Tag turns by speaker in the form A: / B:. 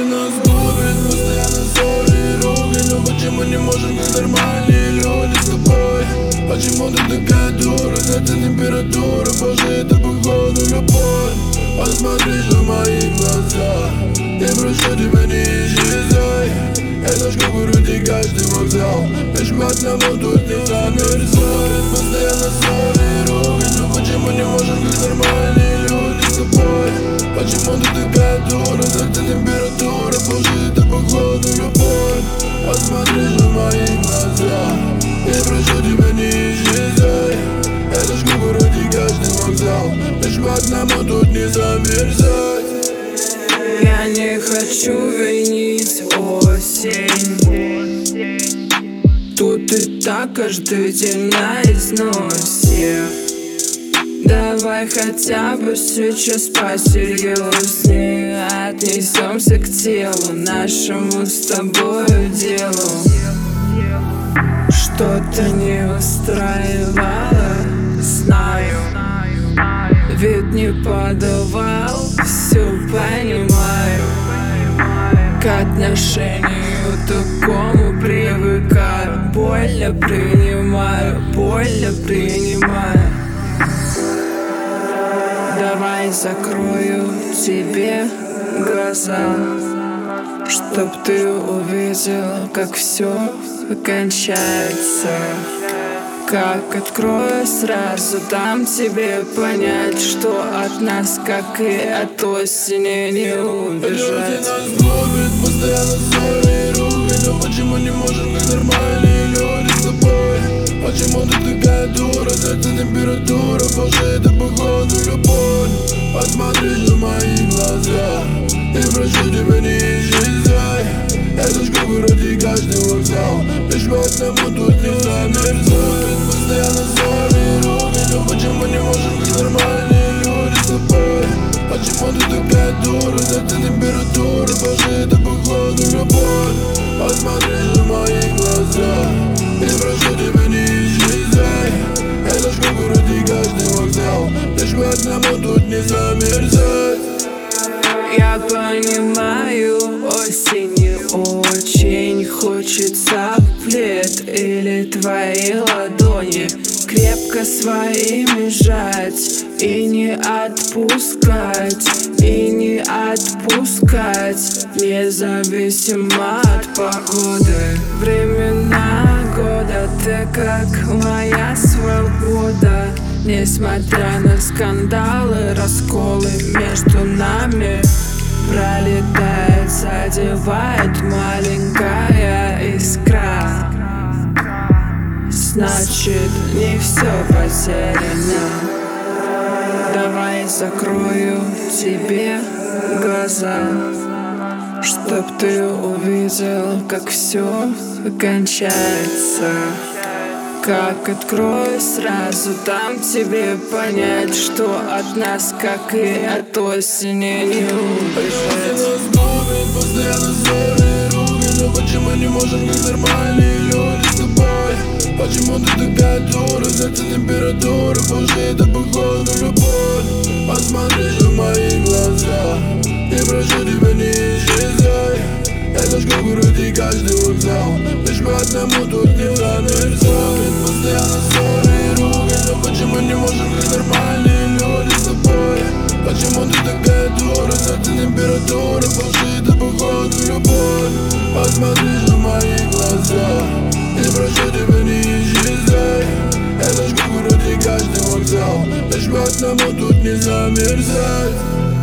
A: нас губит постоянно ссоры и ругань. Но почему не можем как нормальные люди с тобой? Почему ты такая дура, за этой температура? Боже, это походу любовь. Посмотришь на мои глаза, я прошу тебя, не исчезай. Это ж как в городе каждый вокзал, бесплатному тут не замерзает. Постоянно ссоры и ругань. Но почему не можем как нормальные люди с тобой? Почему ты такая дура, за этой температура? Боже, это походу любовь. Посмотришь на мои глаза, я прошу тебя, не исчезай. Это ж как в городе каждый вокзал, бесплатному тут не замерзать.
B: Я не хочу винить осень. Тут и так каждый день на износе. Давай хотя бы сейчас посерьезнее отнесемся к телу, нашему с тобою делу. Что-то не устраивало, знаю. Вид не подавал, все понимаю. К отношению такому привыкаю. Больно принимаю, больно принимаю. Давай закрою тебе глаза, чтоб ты увидел, как все кончается. Как открою сразу, дам тебе понять, что от нас, как и от осени, не убежать.
A: Нас губит постоянно ссоры и ругань. Но почему не можем как нормальные люди с тобой? Почему ты такая дура, за этой температура? Боже, это походу любовь. Посмотришь на мои глаза, я прошу тебя, не исчезай. Это ж как в городе каждый вокзал, бесплатному тут не замерзает. Постоянно ссоры и ругань. Но почему не можем как нормальные люди с тобой? Почему ты такая дура, за этой температура? Боже, это походу любовь. Посмотришь на мои глаза, я прошу тебя, не исчезай. Это ж как в городе каждый вокзал, бесплатному тут не замерзать.
B: Я понимаю, осенью очень хочется в плед или твои ладони крепко своими сжать и не отпускать, и не отпускать, независимо от погоды. Времена года, ты как моя свобода. Несмотря на скандалы, расколы между нами, пролетает, задевает маленькая искра. Значит, не все потеряно. Давай закрою тебе глаза, чтоб ты увидел, как все кончается. Как открою сразу, дам тебе понять, что от нас, как и от осени, не убежать.
A: Нас губит постоянно ссоры и ругань. Но почему не можем как нормальные люди с тобой? Почему ты такая дура, за этой температура? Боже, это походу любовь. Посмотришь на мои глаза, я прошу тебя, не исчезай. Это ж как в городе каждый вокзал, бесплатному тут не замерзает. Постоянно ссоры и ругань. Но почему не можем как нормальные люди с тобой? Почему ты такая дура, за этой температура? Боже, это походу любовь. Посмотришь на мои глаза, я прошу тебя, не исчезай. Это ж как в городе каждый вокзал, бесплатному тут не замерзать.